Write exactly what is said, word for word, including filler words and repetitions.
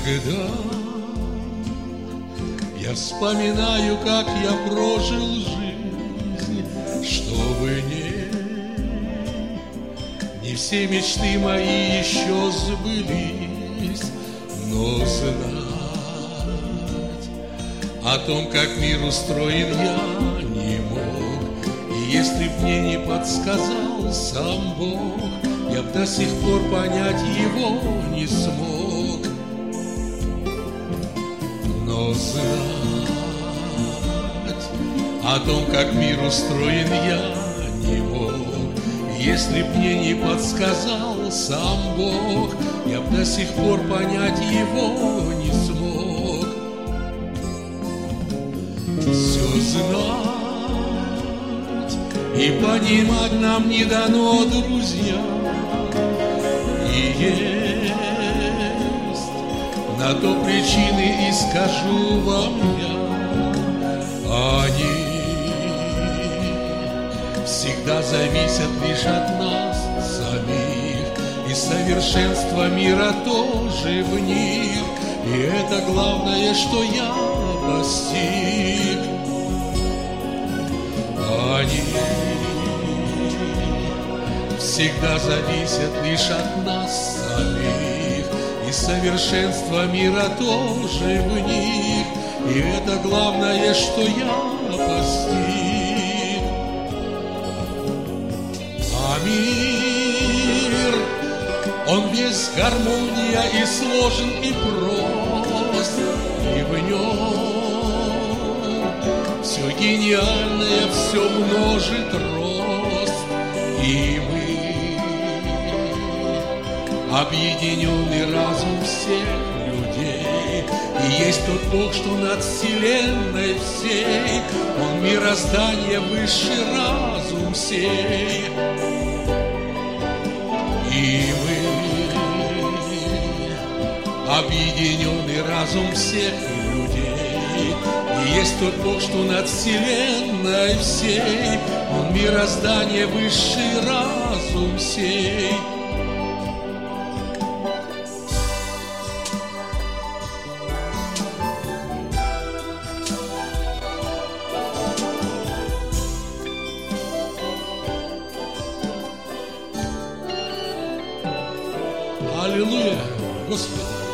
Иногда я вспоминаю, как я прожил жизнь, чтобы не, не все мечты мои еще сбылись, но знать о том, как мир устроен, я не мог. И если б мне не подсказал сам Бог, я б до сих пор понять его не смог. Но знать о том, как мир устроен, я не мог. Если б мне не подсказал сам Бог, я б до сих пор понять его не смог. Все знать и понимать нам не дано, друзья. И есть на то причины, и скажу вам я. Они всегда зависят лишь от нас самих, и совершенство мира тоже в них. И это главное, что я постиг. Они всегда зависят лишь от нас самих, и совершенство мира тоже в них. И это главное, что я постиг. А мир, он весь гармония, и сложен, и прост, и в нем все гениальное, все множит рост. И мы объединенный разум всех людей, и есть тот Бог, что над вселенной всей, Он мироздание, высший разум сей. И мы объединенный разум всех людей, и есть тот Бог, что над вселенной всей, Он мироздание, высший разум сей. Аллилуйя, Господи!